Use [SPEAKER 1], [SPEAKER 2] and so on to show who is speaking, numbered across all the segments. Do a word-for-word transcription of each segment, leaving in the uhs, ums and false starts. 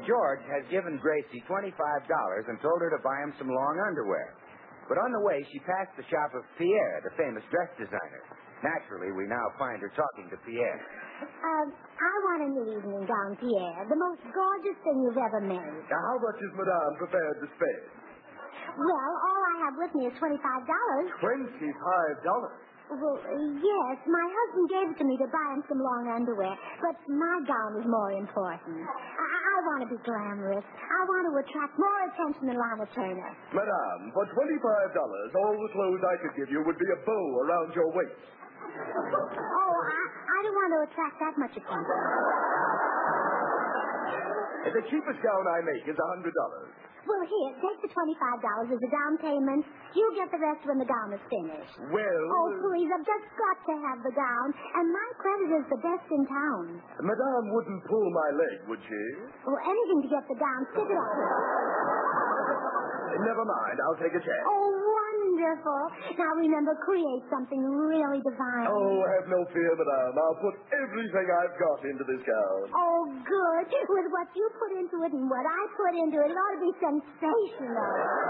[SPEAKER 1] George has given Gracie twenty-five dollars and told her to buy him some long underwear. But on the way, she passed the shop of Pierre, the famous dress designer. Naturally, we now find her talking to Pierre.
[SPEAKER 2] Um, I want a new evening gown, Pierre. The most gorgeous thing you've ever made.
[SPEAKER 3] Now, how much is Madame prepared to spend?
[SPEAKER 2] Well, all I have with me is twenty-five dollars.
[SPEAKER 3] Twenty-five dollars?
[SPEAKER 2] Well, uh, yes. My husband gave it to me to buy him some long underwear, but my gown is more important. I, I want to be glamorous. I want to attract more attention than Lana Turner.
[SPEAKER 3] Madame, for twenty-five dollars, all the clothes I could give you would be a bow around your waist.
[SPEAKER 2] Oh, I, I don't want to attract that much attention.
[SPEAKER 3] The cheapest gown I make is a hundred dollars.
[SPEAKER 2] Well, here, take the twenty-five dollars as a down payment. You get the rest when the gown is finished.
[SPEAKER 3] Well...
[SPEAKER 2] Oh, please, I've just got to have the gown. And my credit is the best in town.
[SPEAKER 3] Madame wouldn't pull my leg, would she?
[SPEAKER 2] Oh, anything to get the gown. Stick it up.
[SPEAKER 3] Never mind. I'll take a chance.
[SPEAKER 2] Oh, wonderful. Now, remember, create something really divine.
[SPEAKER 3] Oh, have no fear, Madame. I'll put everything I've got into this gown.
[SPEAKER 2] Oh, good. With what you put into it and what I put into it, it ought to be sensational.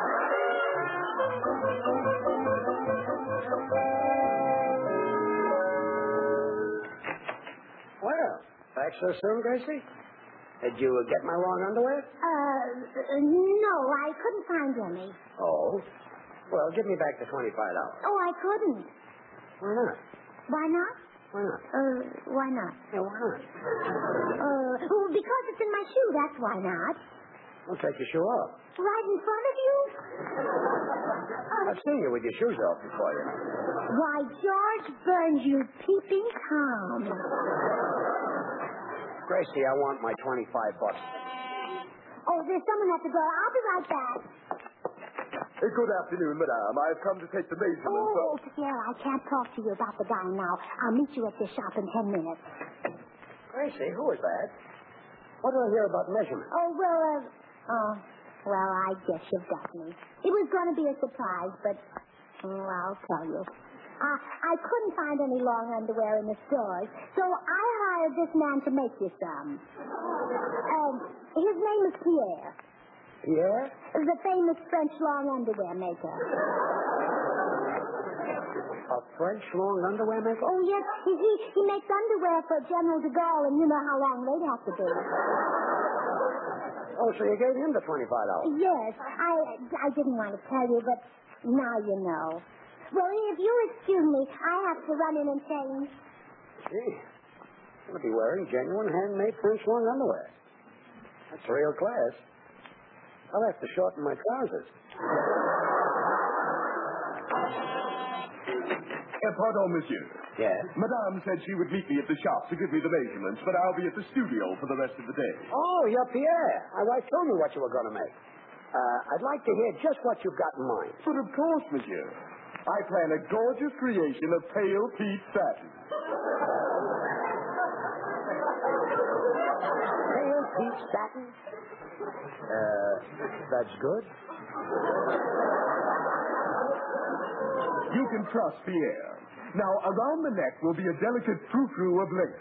[SPEAKER 4] Well, back so soon, Gracie? Did you get my long underwear?
[SPEAKER 2] Uh, no, I couldn't find any.
[SPEAKER 4] Oh. Well, give me back the twenty-five dollars.
[SPEAKER 2] Oh, I couldn't.
[SPEAKER 4] Why not?
[SPEAKER 2] Why not?
[SPEAKER 4] Why not?
[SPEAKER 2] Uh, why not?
[SPEAKER 4] Yeah, why not?
[SPEAKER 2] Uh, well, because it's in my shoe, that's why not.
[SPEAKER 4] Well, take your shoe off.
[SPEAKER 2] Right in front of you?
[SPEAKER 4] I've seen you with your shoes off before, you know.
[SPEAKER 2] Why, George Burns, you peeping Tom.
[SPEAKER 4] Gracie, I want my twenty-five bucks.
[SPEAKER 2] Oh, there's someone at the door. I'll be right back.
[SPEAKER 3] Hey, good afternoon, Madame. I've come to take the measurements.
[SPEAKER 2] Oh, Pierre, I can't talk to you about the gown now. I'll meet you at the shop in ten minutes.
[SPEAKER 4] Gracie, who is that? What do I hear about measurements?
[SPEAKER 2] Oh, well, uh, oh, well, I guess you've got me. It was going to be a surprise, but, oh, I'll tell you. Uh, I couldn't find any long underwear in the stores, so I hired this man to make you some. Um, his name is Pierre.
[SPEAKER 4] Pierre?
[SPEAKER 2] The famous French long underwear maker.
[SPEAKER 4] A French long underwear maker?
[SPEAKER 2] Oh, yes. He, he, he makes underwear for General de Gaulle, and you know how long they'd have to be.
[SPEAKER 4] Oh, so you gave him the twenty-five dollars?
[SPEAKER 2] Yes. I, I didn't want to tell you, but now you know. Well, if you'll excuse me, I have to run in and change.
[SPEAKER 4] Gee, you'll be wearing genuine handmade French long underwear. That's real class. I'll have to shorten my trousers.
[SPEAKER 3] Uh, pardon, monsieur.
[SPEAKER 4] Yes?
[SPEAKER 3] Madame said she would meet me at the shop to give me the measurements, but I'll be at the studio for the rest of the day.
[SPEAKER 4] Oh, you're Pierre. My wife told me what you were going to make. Uh, I'd like to hear just what you've got in mind.
[SPEAKER 3] But of course, monsieur. I plan a gorgeous creation of pale peach satin.
[SPEAKER 4] Pale peach satin? Uh, that's good.
[SPEAKER 3] You can trust Pierre. Now, around the neck will be a delicate frou-frou of lace.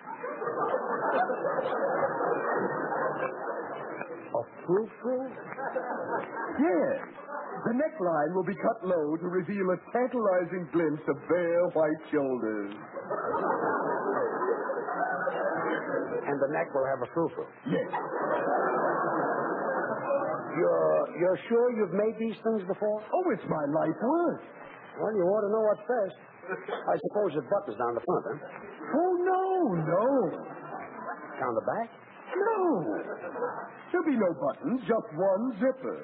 [SPEAKER 4] A frou-frou?
[SPEAKER 3] Yes. The neckline will be cut low to reveal a tantalizing glimpse of bare white shoulders.
[SPEAKER 4] And the neck will have a frou-frou?
[SPEAKER 3] Yes.
[SPEAKER 4] You're, you're sure you've made these things before?
[SPEAKER 3] Oh, it's my life work.
[SPEAKER 4] Well, you ought to know what's best. I suppose it buttons down the front, huh?
[SPEAKER 3] Oh, no, no.
[SPEAKER 4] Down the back?
[SPEAKER 3] No. There'll be no buttons, just one zipper.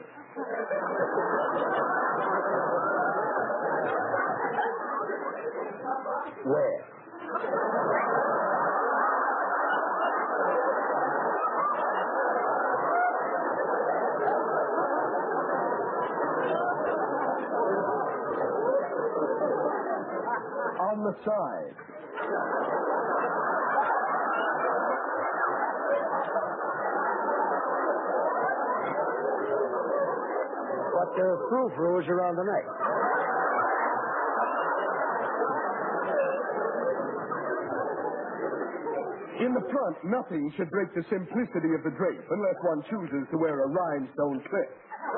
[SPEAKER 4] Where?
[SPEAKER 3] On the side.
[SPEAKER 4] But the frou-frou is around the neck.
[SPEAKER 3] In the front, nothing should break the simplicity of the drape unless one chooses to wear a rhinestone clip.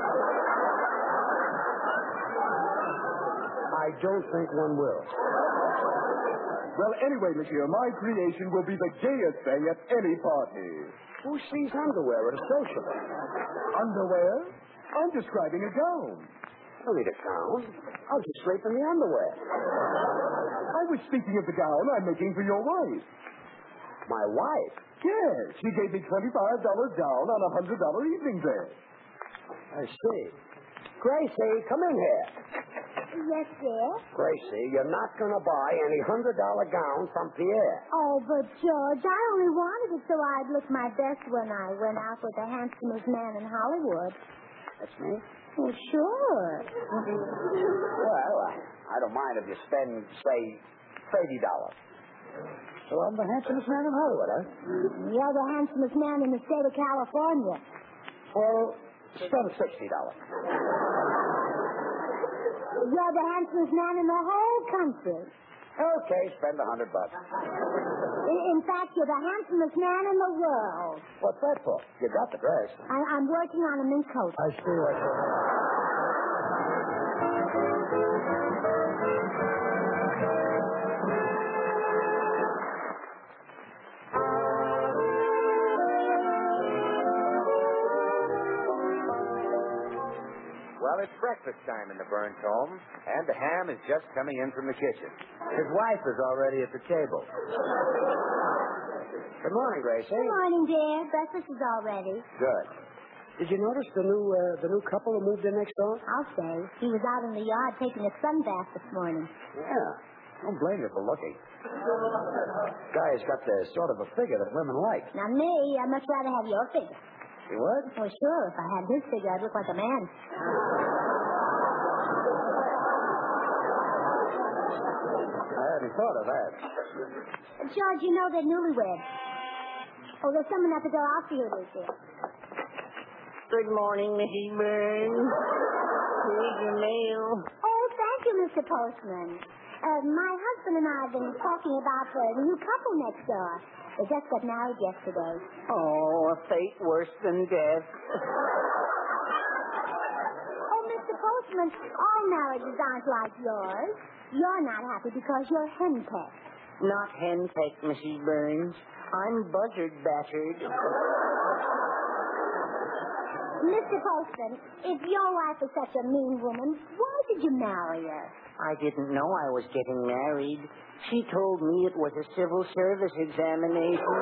[SPEAKER 4] I don't think one will.
[SPEAKER 3] Well, anyway, monsieur, my creation will be the gayest thing at any party.
[SPEAKER 4] Who sees underwear at a social?
[SPEAKER 3] Underwear? I'm describing a gown.
[SPEAKER 4] Don't need a gown. I'll just sleep in the underwear.
[SPEAKER 3] I was speaking of the gown I'm making for your wife.
[SPEAKER 4] My wife?
[SPEAKER 3] Yes, she gave me twenty-five dollars down on a one hundred dollars evening dress.
[SPEAKER 4] I see. Gracie, come in here.
[SPEAKER 2] Yes, dear?
[SPEAKER 4] Gracie, you're not going to buy any one hundred dollars gown from Pierre.
[SPEAKER 2] Oh, but, George, I only wanted it so I'd look my best when I went out with the handsomest man in Hollywood.
[SPEAKER 4] That's me?
[SPEAKER 2] Well, sure.
[SPEAKER 4] Well, I, I don't mind if you spend, say, thirty dollars. So I'm the handsomest man in Hollywood, huh?
[SPEAKER 2] You're the handsomest man in the state of California.
[SPEAKER 4] Well, spend sixty dollars.
[SPEAKER 2] You're the handsomest man in the whole country.
[SPEAKER 4] Okay, spend a hundred bucks.
[SPEAKER 2] In, in fact, you're the handsomest man in the world.
[SPEAKER 4] What's that for? You got the dress.
[SPEAKER 2] I, I'm working on a mink coat.
[SPEAKER 4] I see what you're...
[SPEAKER 1] Well, it's breakfast time in the Burns home, and the ham is just coming in from the kitchen. His wife is already at the table.
[SPEAKER 4] Good morning, Gracie.
[SPEAKER 2] Good morning, dear. Breakfast is all ready.
[SPEAKER 4] Good. Did you notice the new uh, the new couple who moved in next door?
[SPEAKER 2] I'll say. He was out in the yard taking a sun bath this morning.
[SPEAKER 4] Yeah. Don't blame you for looking. Guy's got the sort of a figure that women like.
[SPEAKER 2] Now, me, I'd much rather have your figure.
[SPEAKER 4] You would?
[SPEAKER 2] Well, sure. If I had his figure, I'd look like a man.
[SPEAKER 4] I hadn't thought of that.
[SPEAKER 2] George, you know they're newlyweds. Oh, there's someone at the door. I'll see who it is, dear.
[SPEAKER 5] Good morning, Missus Burns. Here's your mail.
[SPEAKER 2] Oh, thank you, Mister Postman. Uh, my husband and I have been talking about the new couple next door. They just got married yesterday.
[SPEAKER 5] Oh, a fate worse than death.
[SPEAKER 2] Oh, Mister Postman, all marriages aren't like yours. You're not happy because you're henpecked.
[SPEAKER 5] Not henpecked, Missus Burns. I'm buzzard battered.
[SPEAKER 2] Mister Postman, if your wife is such a mean woman, why did you marry her?
[SPEAKER 5] I didn't know I was getting married. She told me it was a civil service examination.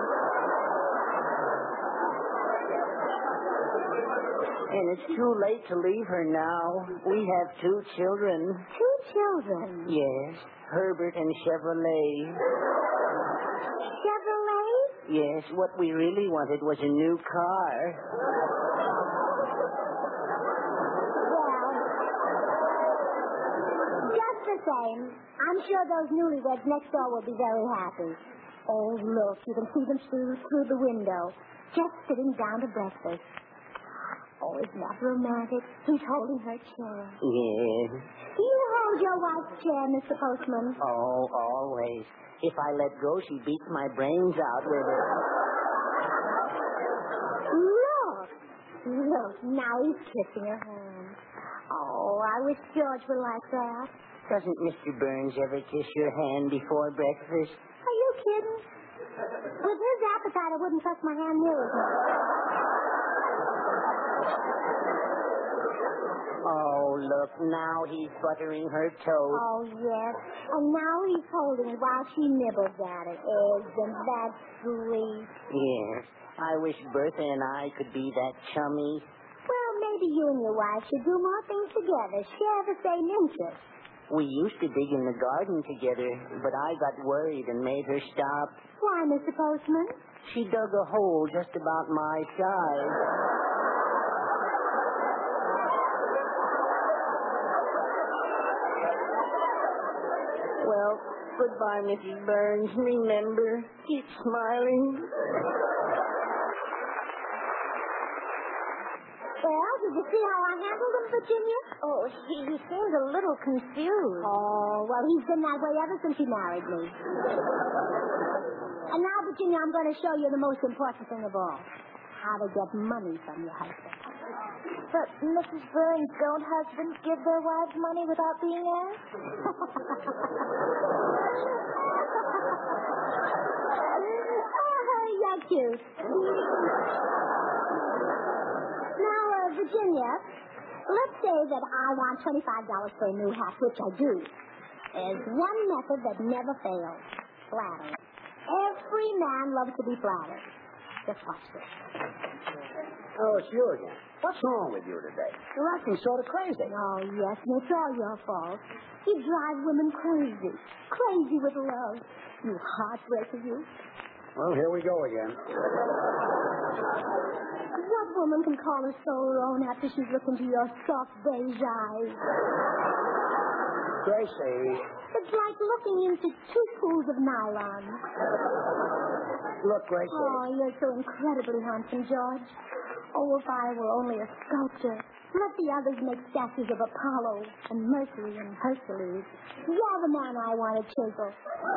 [SPEAKER 5] And it's too late to leave her now. We have two children.
[SPEAKER 2] Two children?
[SPEAKER 5] Yes, Herbert and Chevrolet.
[SPEAKER 2] Chevrolet?
[SPEAKER 5] Yes, what we really wanted was a new car.
[SPEAKER 2] The same. I'm sure those newlyweds next door will be very happy. Oh, look, you can see them through, through the window, just sitting down to breakfast. Oh, isn't that romantic? He's holding her chair.
[SPEAKER 5] Yes.
[SPEAKER 2] Do you hold your wife's chair, Mister Postman?
[SPEAKER 5] Oh, always. If I let go, she beats my brains out with it.
[SPEAKER 2] Look. Look, now he's kissing her hand. Oh, I wish George were like that.
[SPEAKER 5] Doesn't Mister Burns ever kiss your hand before breakfast?
[SPEAKER 2] Are you kidding? With his appetite, I wouldn't touch my hand near as much.
[SPEAKER 5] Oh, look, now he's buttering her toast.
[SPEAKER 2] Oh, yes. And now he's holding it while she nibbles at it. Isn't that sweet?
[SPEAKER 5] Yes. I wish Bertha and I could be that chummy.
[SPEAKER 2] Well, maybe you and your wife should do more things together. Share the same interests.
[SPEAKER 5] We used to dig in the garden together, but I got worried and made her stop.
[SPEAKER 2] Why, Mister Postman?
[SPEAKER 5] She dug a hole just about my size. Well, goodbye, Missus Burns. Remember, keep smiling.
[SPEAKER 2] Well, did you see how I handled him, Virginia? Oh, he, he seems a little confused. Oh, well, he's been that way ever since he married me. And now, Virginia, I'm going to show you the most important thing of all. How to get money from your husband.
[SPEAKER 6] But, Missus Burns, don't husbands give their wives money without being asked?
[SPEAKER 2] Oh, you're cute. Now, uh, Virginia, let's say that I want twenty-five dollars for a new hat, which I do. There's one method that never fails. Flattery. Every man loves to be flattered. Just watch this.
[SPEAKER 4] Oh, it's you again. What's wrong with you today? You're acting sort of crazy.
[SPEAKER 2] Oh, yes, and it's all your fault. You drive women crazy. Crazy with love. You heartbreaker, you.
[SPEAKER 4] Well, here we go again.
[SPEAKER 2] What woman can call her soul her own after she's looked into your soft beige eyes?
[SPEAKER 4] Gracie.
[SPEAKER 2] It's like looking into two pools of nylon.
[SPEAKER 4] Look, Gracie.
[SPEAKER 2] Oh, you're so incredibly handsome, George. Oh, if I were only a sculptor. Let the others make statues of Apollo and Mercury and Hercules. You're the man I want to chisel.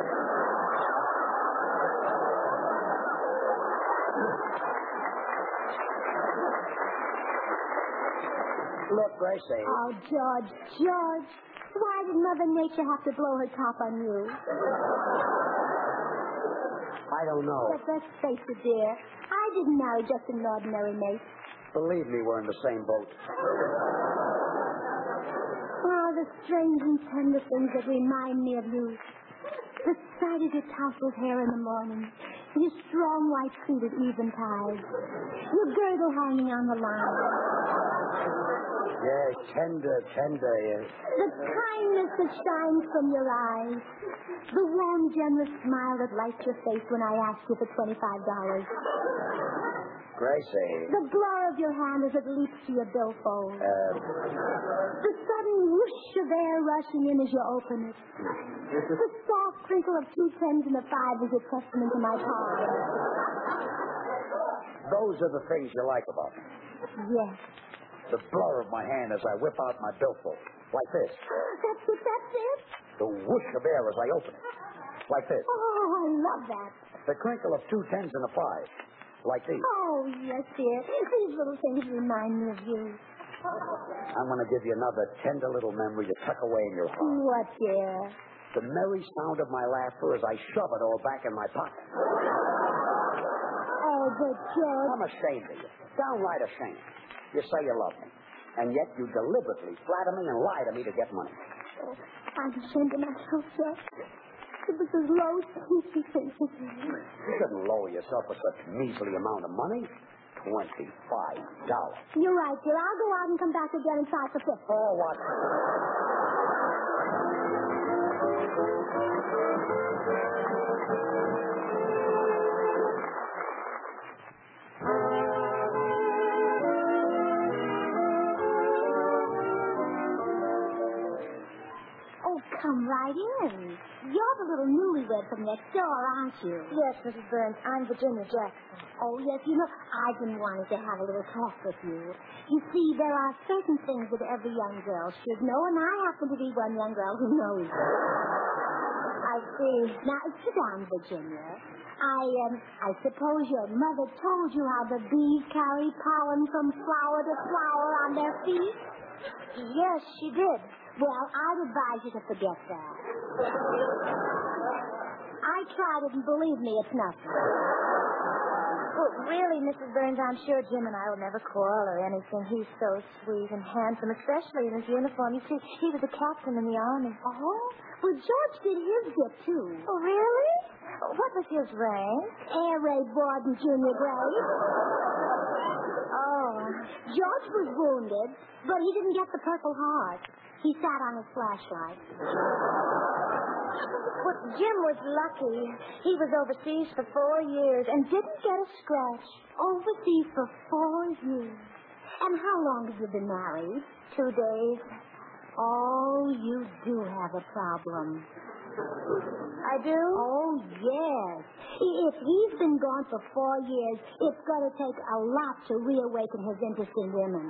[SPEAKER 4] Look, Gracie.
[SPEAKER 2] Oh, George, George. Why did Mother Nature have to blow her top on you?
[SPEAKER 4] I don't know.
[SPEAKER 2] But let's face it, dear. I didn't marry just an ordinary mate.
[SPEAKER 4] Believe me, we're in the same boat.
[SPEAKER 2] Oh, the strange and tender things that remind me of you. The sight of your tousled hair in the morning. Your strong white feet at eventide. Your girdle hanging on the line.
[SPEAKER 4] Yes, tender, tender, yes.
[SPEAKER 2] The kindness that shines from your eyes. The warm, generous smile that lights your face when I ask you for twenty-five dollars.
[SPEAKER 4] Gracie.
[SPEAKER 2] The blur of your hand as it leaps to your billfold.
[SPEAKER 4] Uh,
[SPEAKER 2] The sudden whoosh of air rushing in as you open it. The soft crinkle of two tens and a five as you press them into my palm.
[SPEAKER 4] those are the things you like about me.
[SPEAKER 2] Yes.
[SPEAKER 4] The blur of my hand as I whip out my billfold. Like this.
[SPEAKER 2] That's it, that's it.
[SPEAKER 4] The whoosh of air as I open it. Like this.
[SPEAKER 2] Oh, I love that.
[SPEAKER 4] The crinkle of two tens and a five. Like these.
[SPEAKER 2] Oh, yes, dear. These little things remind me of you.
[SPEAKER 4] I'm going to give you another tender little memory to tuck away in your heart.
[SPEAKER 2] What, dear?
[SPEAKER 4] The merry sound of my laughter as I shove it all back in my pocket.
[SPEAKER 2] Oh, but George.
[SPEAKER 4] I'm ashamed of you. Downright ashamed. You say you love me. And yet you deliberately flatter me and lie to me to get money.
[SPEAKER 2] Oh, I'm ashamed of myself, George. It was as low as you think.
[SPEAKER 4] You shouldn't lower yourself for such measly amount of money. Twenty-five dollars.
[SPEAKER 2] You're right, dear. I'll go out and come back again and try for fifty.
[SPEAKER 4] Oh, what?
[SPEAKER 2] Oh, come right in. You're the little newlywed from next door, aren't you?
[SPEAKER 6] Yes, Missus Burns. I'm Virginia Jackson.
[SPEAKER 2] Oh, yes, you know, I've been wanting to have a little talk with you. You see, there are certain things that every young girl should know, and I happen to be one young girl who knows them. I see. Now, sit down, Virginia. I, um, I suppose your mother told you how the bees carry pollen from flower to flower on their feet?
[SPEAKER 6] Yes, she did.
[SPEAKER 2] Well, I'd advise you to forget that. I tried it, and believe me, it's nothing.
[SPEAKER 6] Well, really, Missus Burns, I'm sure Jim and I will never quarrel or anything. He's so sweet and handsome, especially in his uniform. You see, he was a captain in the army.
[SPEAKER 2] Oh? Well, George did his bit, too.
[SPEAKER 6] Oh, really? What was his rank?
[SPEAKER 2] Air Raid Warden Junior grade.
[SPEAKER 6] Oh.
[SPEAKER 2] George was wounded, but he didn't get the Purple Heart. He sat on his flashlight.
[SPEAKER 6] Well, Jim was lucky. He was overseas for four years and didn't get a scratch.
[SPEAKER 2] Overseas for four years. And how long have you been married?
[SPEAKER 6] Two days.
[SPEAKER 2] Oh, you do have a problem.
[SPEAKER 6] I do?
[SPEAKER 2] Oh, yes. If he's been gone for four years, it's going to take a lot to reawaken his interest in women.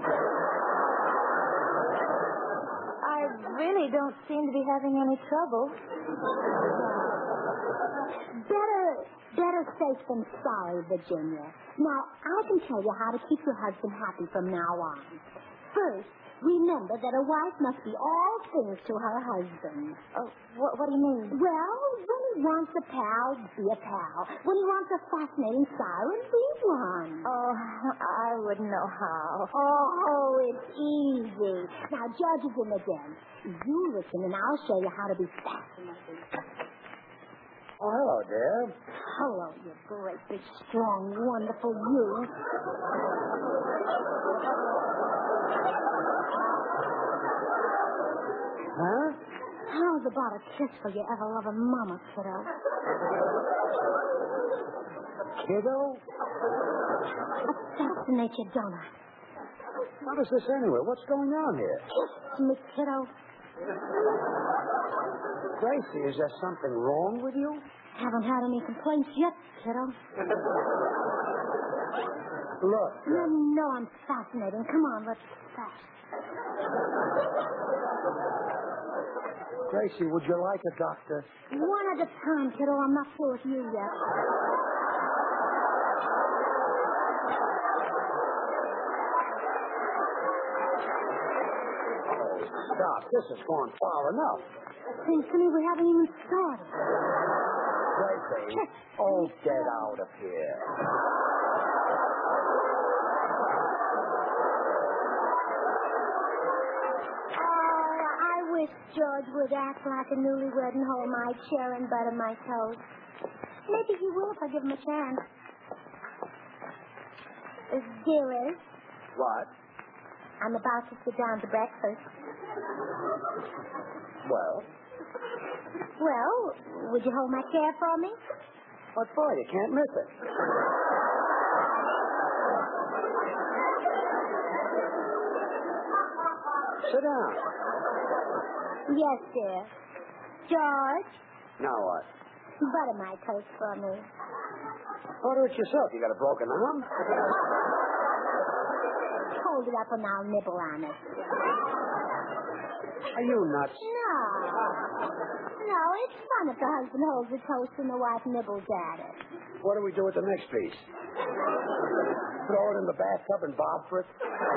[SPEAKER 6] I really don't seem to be having any trouble.
[SPEAKER 2] Better, Better safe than sorry, Virginia. Now, I can tell you how to keep your husband happy from now on. First, remember that a wife must be all things to her husband.
[SPEAKER 6] Oh, what, what do you mean?
[SPEAKER 2] Well, when he wants a pal, be a pal. When he wants a fascinating siren, be one.
[SPEAKER 6] Oh, I wouldn't know how.
[SPEAKER 2] Oh, it's easy. Now, George is in the den. You listen, and I'll show you how to be fascinating.
[SPEAKER 4] Oh, hello, dear.
[SPEAKER 2] Hello, you great, big, strong, wonderful you.
[SPEAKER 4] Huh?
[SPEAKER 2] How's about a kiss for your ever-loving mama, kiddo?
[SPEAKER 4] Kiddo?
[SPEAKER 2] That fascinates you, don't I?
[SPEAKER 4] What is this anyway? What's going on here?
[SPEAKER 2] Kiss me, kiddo.
[SPEAKER 4] Gracie, is there something wrong with you?
[SPEAKER 2] Haven't had any complaints yet, kiddo.
[SPEAKER 4] Look.
[SPEAKER 2] You know I'm fascinating. Come on, let's fast.
[SPEAKER 4] Gracie, would you like a doctor?
[SPEAKER 2] One at a time, kiddo. I'm not through with you yet.
[SPEAKER 4] Stop. This has gone far enough.
[SPEAKER 2] Seems to me we haven't even started.
[SPEAKER 4] Gracie, oh, get out of here.
[SPEAKER 2] George would act like a newlywed and hold my chair and butter my toast. Maybe he will if I give him a chance. Uh, dearest,
[SPEAKER 4] What?
[SPEAKER 2] I'm about to sit down to breakfast.
[SPEAKER 4] Well?
[SPEAKER 2] Well, would you hold my chair for me?
[SPEAKER 4] What for? You can't miss it. Sit down.
[SPEAKER 2] Yes, dear. George,
[SPEAKER 4] Now what?
[SPEAKER 2] butter my toast for me.
[SPEAKER 4] Order it yourself. You got a broken arm?
[SPEAKER 2] Hold it up and I'll nibble on it.
[SPEAKER 4] Are you nuts?
[SPEAKER 2] No. No, it's fun if the husband holds the toast and the wife nibbles at it.
[SPEAKER 4] What do we do with the next piece? Throw it in the bathtub and bob for it?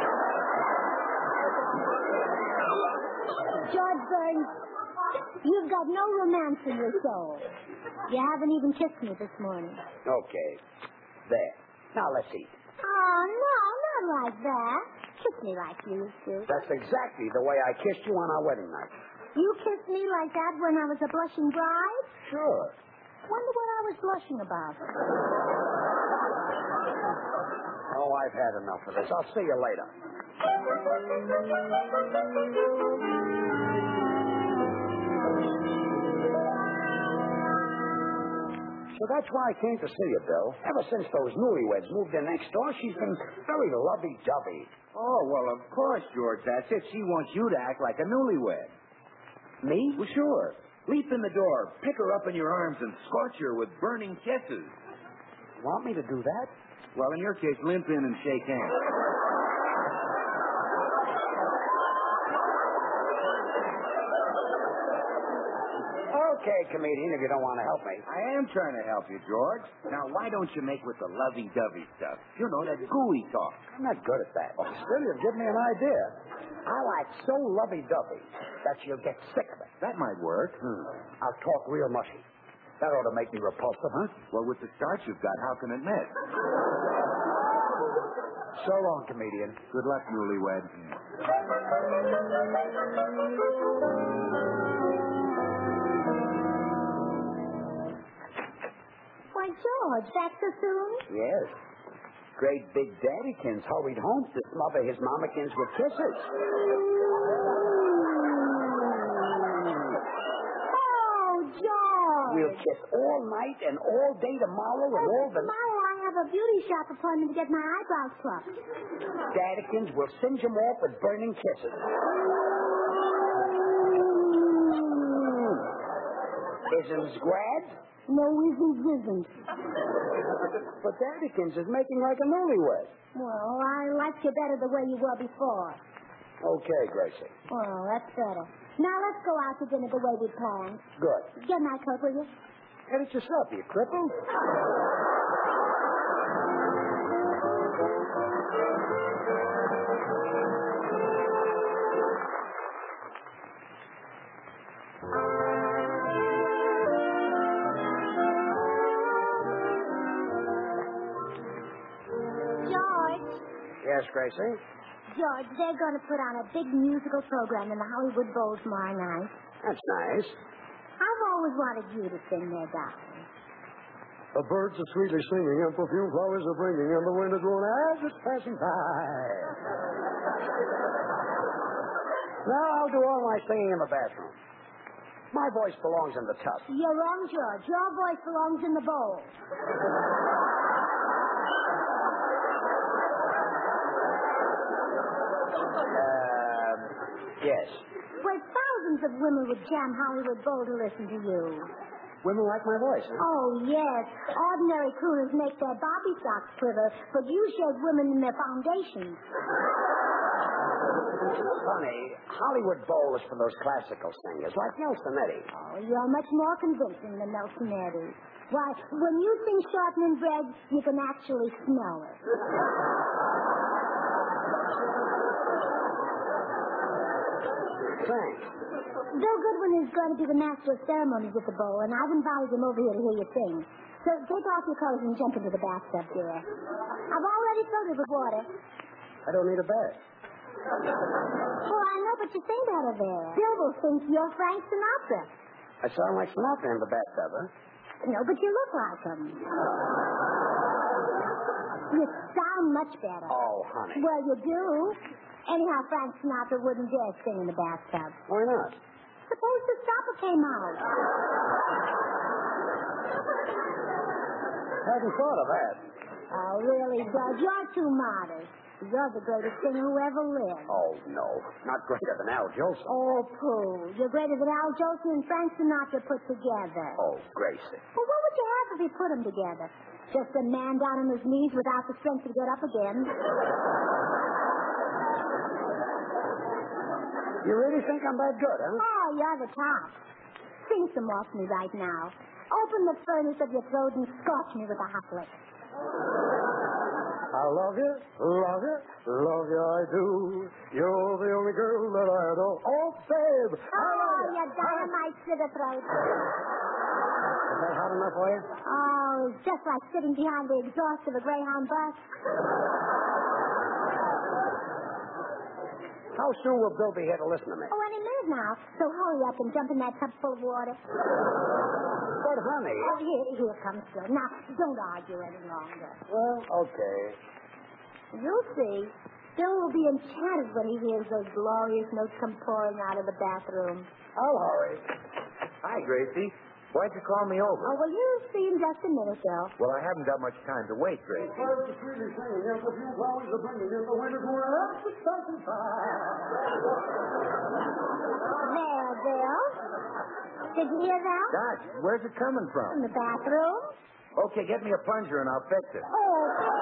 [SPEAKER 2] George Burns, you've got no romance in your soul. You haven't even kissed me this morning.
[SPEAKER 4] Okay. There. Now let's eat.
[SPEAKER 2] Oh, no, not like that. Kiss me like you used to.
[SPEAKER 4] That's exactly the way I kissed you on our wedding night.
[SPEAKER 2] You kissed me like that when I was a blushing bride?
[SPEAKER 4] Sure.
[SPEAKER 2] Wonder what I was blushing about.
[SPEAKER 4] Oh, I've had enough of this. I'll see you later. So that's why I came to see you, Bill. Ever since those newlyweds moved in next door, she's been very lovey-dovey.
[SPEAKER 1] Oh, well, of course, George. That's it. She wants you to act like a newlywed.
[SPEAKER 4] Me?
[SPEAKER 1] Well, sure. Leap in the door, pick her up in your arms, and scorch her with burning kisses.
[SPEAKER 4] Want me to do that?
[SPEAKER 1] Well, in your case, limp in and shake hands.
[SPEAKER 4] Okay, comedian, if you don't want to help me.
[SPEAKER 1] I am trying to help you, George. Now, why don't you make with the lovey-dovey stuff? You know, that gooey talk.
[SPEAKER 4] I'm not good at that. Still, you've given me an idea. I like so lovey-dovey that you'll get sick of it.
[SPEAKER 1] That might work.
[SPEAKER 4] Hmm. I'll talk real mushy. That ought to make me repulsive, huh?
[SPEAKER 1] Well, with the start you've got, how can it miss?
[SPEAKER 4] So long, comedian.
[SPEAKER 1] Good luck, newlywed.
[SPEAKER 2] Why, George, back so soon?
[SPEAKER 4] Yes. Great big daddykins hurried home to smother his mammykins with kisses.
[SPEAKER 2] Oh, George.
[SPEAKER 4] We'll kiss all night and all day tomorrow and all the...
[SPEAKER 2] Tomorrow I have a beauty shop appointment to get my eyebrows plucked.
[SPEAKER 4] Daddykins will singe him off with burning kisses. Isn't Grad?
[SPEAKER 2] No, isn't, isn't.
[SPEAKER 4] But Daddykins is making like a newlywed.
[SPEAKER 2] Well, I liked you better the way you were before.
[SPEAKER 4] Okay, Gracie.
[SPEAKER 2] Well, that's better. Now let's go out to dinner the way we planned.
[SPEAKER 4] Good.
[SPEAKER 2] Get my coat, will you?
[SPEAKER 4] Get it yourself, you cripple.
[SPEAKER 2] George,
[SPEAKER 4] Yes, Gracie?
[SPEAKER 2] George, they're going to put on a big musical program in the Hollywood Bowl tomorrow night.
[SPEAKER 4] That's nice.
[SPEAKER 2] I've always wanted you to sing there, darling.
[SPEAKER 4] The birds are sweetly singing, and perfume flowers are bringing, and the wind is blowing as it's passing by. Now I'll do all my singing in the bathroom. My voice belongs in the tub.
[SPEAKER 2] You're wrong, George. Your voice belongs in the bowl.
[SPEAKER 4] Uh, yes.
[SPEAKER 2] Well, thousands of women would jam Hollywood Bowl to listen to you.
[SPEAKER 4] Women like my voice, huh?
[SPEAKER 2] Oh, yes. Ordinary crooners make their bobby socks quiver, but you shake women in their foundations.
[SPEAKER 4] Funny, Hollywood Bowl is for those classical singers, like Nelson Eddy.
[SPEAKER 2] Oh, you're much more convincing than Nelson Eddy. Why, when you sing shortening bread, you can actually smell it.
[SPEAKER 4] Thanks.
[SPEAKER 2] Bill Goodwin is going to be the master of ceremonies at the bowl, and I've invited him over here to hear you sing. So take off your clothes and jump into the bathtub, dear. I've already filled it with water.
[SPEAKER 4] I don't need a bath.
[SPEAKER 2] Oh, I know, but you sing better there. Bill will think you're Frank Sinatra.
[SPEAKER 4] I sound like Sinatra in the bathtub, huh?
[SPEAKER 2] No, but you look like him. You sound much better.
[SPEAKER 4] Oh, honey.
[SPEAKER 2] Well, you do. Anyhow, Frank Sinatra wouldn't dare sing in the bathtub.
[SPEAKER 4] Why not?
[SPEAKER 2] Suppose the stopper came out.
[SPEAKER 4] Hadn't thought of that.
[SPEAKER 2] Oh, really, George? You're too modest. You're the greatest singer who ever lived.
[SPEAKER 4] Oh, no. Not greater than Al Jolson.
[SPEAKER 2] Oh, pooh. You're greater than Al Jolson and Frank Sinatra put together.
[SPEAKER 4] Oh, Gracie.
[SPEAKER 2] Well, what would you have if you put them together? Just a man down on his knees without the strength to get up again.
[SPEAKER 4] You really think I'm that good, huh?
[SPEAKER 2] Oh, you're the top. Sing some more for me right now. Open the furnace of your throat and scorch me with a hot lick.
[SPEAKER 4] I love you, love you, love you, I do. You're the only girl that I adore. Oh, babe!
[SPEAKER 2] Oh, you dynamite sugar throat.
[SPEAKER 4] Is that hot enough for you?
[SPEAKER 2] Oh, it's just like sitting behind the exhaust of a Greyhound bus.
[SPEAKER 4] How soon will Bill be here to listen to me?
[SPEAKER 2] Oh, any minute now. So hurry up and jump in that tub full of water.
[SPEAKER 4] But, honey...
[SPEAKER 2] Oh, here, here comes Bill. Now, don't argue any longer.
[SPEAKER 4] Well, okay.
[SPEAKER 2] You'll see. Bill will be enchanted when he hears those glorious notes come pouring out of the bathroom.
[SPEAKER 4] I'll hurry.
[SPEAKER 1] Hi, Gracie. Why'd you call me over?
[SPEAKER 2] Oh, well, you'll see in just a minute, Bill.
[SPEAKER 1] Well, I haven't got much time to wait, Gracie.
[SPEAKER 4] Birds are sweetly singing, and the few flowers are bringing in the winter going up to starting
[SPEAKER 2] There, Bill. Did you hear that?
[SPEAKER 1] Gosh, where's it coming
[SPEAKER 2] In
[SPEAKER 1] from?
[SPEAKER 2] the bathroom.
[SPEAKER 1] Okay, get me a plunger and I'll fix it.
[SPEAKER 2] Oh.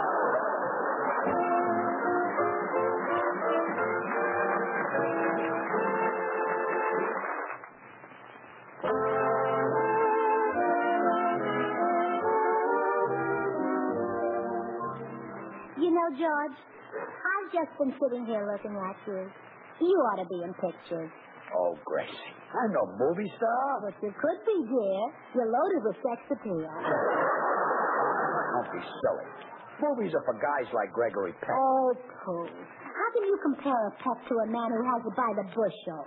[SPEAKER 2] You know, George, I've just been sitting here looking at you. You ought to be in pictures.
[SPEAKER 4] Oh, Gracie, I'm no movie star.
[SPEAKER 2] But you could be, dear. You're loaded with sex appeal.
[SPEAKER 4] Don't be silly. Movies are for guys like Gregory Peck.
[SPEAKER 2] Oh, pooh. How can you compare a Peck to a man who has it by the bushel?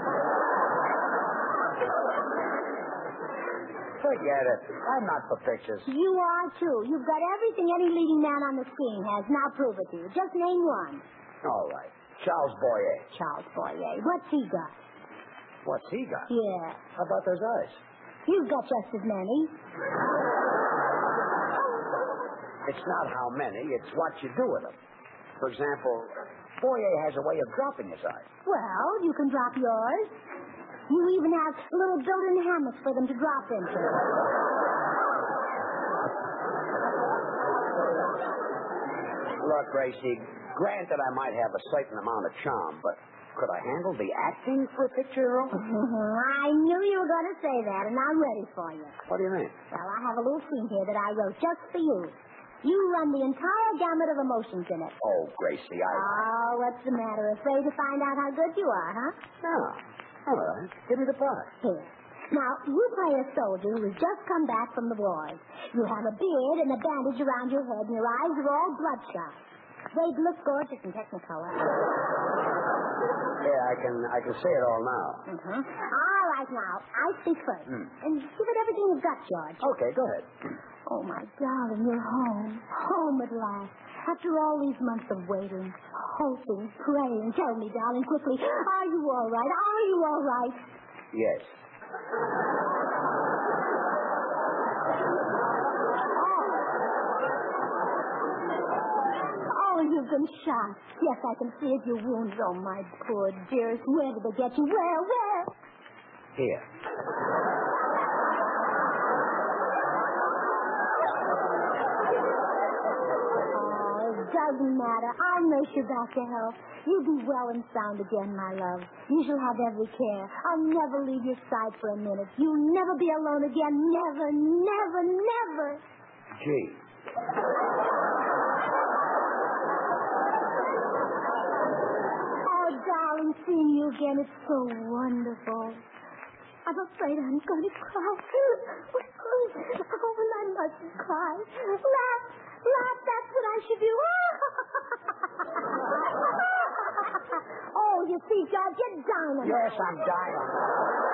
[SPEAKER 4] Forget it. I'm not for pictures.
[SPEAKER 2] You are, too. You've got everything any leading man on the screen has. Now prove it to you. Just name one.
[SPEAKER 4] All right. Charles Boyer.
[SPEAKER 2] Charles Boyer. What's he got?
[SPEAKER 4] What's he got?
[SPEAKER 2] Yeah.
[SPEAKER 4] How about those eyes?
[SPEAKER 2] You've got just as many.
[SPEAKER 4] It's not how many, it's what you do with them. For example, Boyer has a way of dropping his eyes.
[SPEAKER 2] Well, you can drop yours. You even have little built-in hammocks for them to drop into.
[SPEAKER 4] Look, Gracie, granted I might have a certain amount of charm, but could I handle the acting for a picture, Rose?
[SPEAKER 2] I knew you were going to say that, and I'm ready for you.
[SPEAKER 4] What do you mean?
[SPEAKER 2] Well, I have a little scene here that I wrote just for you. You run the entire gamut of emotions in it.
[SPEAKER 4] Oh, Gracie, I...
[SPEAKER 2] Oh, what's the matter? Afraid to find out how good you are, huh?
[SPEAKER 4] No. All right. Give me the part.
[SPEAKER 2] Here. Now, you play a soldier who has just come back from the wars. You have a beard and a bandage around your head, and your eyes are all bloodshot. They'd look gorgeous in Technicolor.
[SPEAKER 4] Yeah, I can I can say it all now.
[SPEAKER 2] Mm-hmm. All right, now, I speak first.
[SPEAKER 4] Mm.
[SPEAKER 2] And give it everything you've got, George.
[SPEAKER 4] Okay, go ahead.
[SPEAKER 2] Oh, my darling, you're home. Home at last. After all these months of waiting, hoping, praying. Tell me, darling, quickly, are you all right? Are you all right?
[SPEAKER 4] Yes.
[SPEAKER 2] Oh, you've been shot. Yes, I can see it. Your wounds. Oh, my poor dearest. Where did they get you? Where? Where?
[SPEAKER 4] Here.
[SPEAKER 2] Doesn't matter. I'll nurse you back to health. You'll be well and sound again, my love. You shall have every care. I'll never leave your side for a minute. You'll never be alone again. Never, never, never.
[SPEAKER 4] Gee.
[SPEAKER 2] Oh, darling, seeing you again is so wonderful. I'm afraid I'm going to cry. Oh, and I mustn't cry. Laugh. Laugh, that's what I should do. Oh, you see, George, you're dying.
[SPEAKER 4] Yes, I'm dying.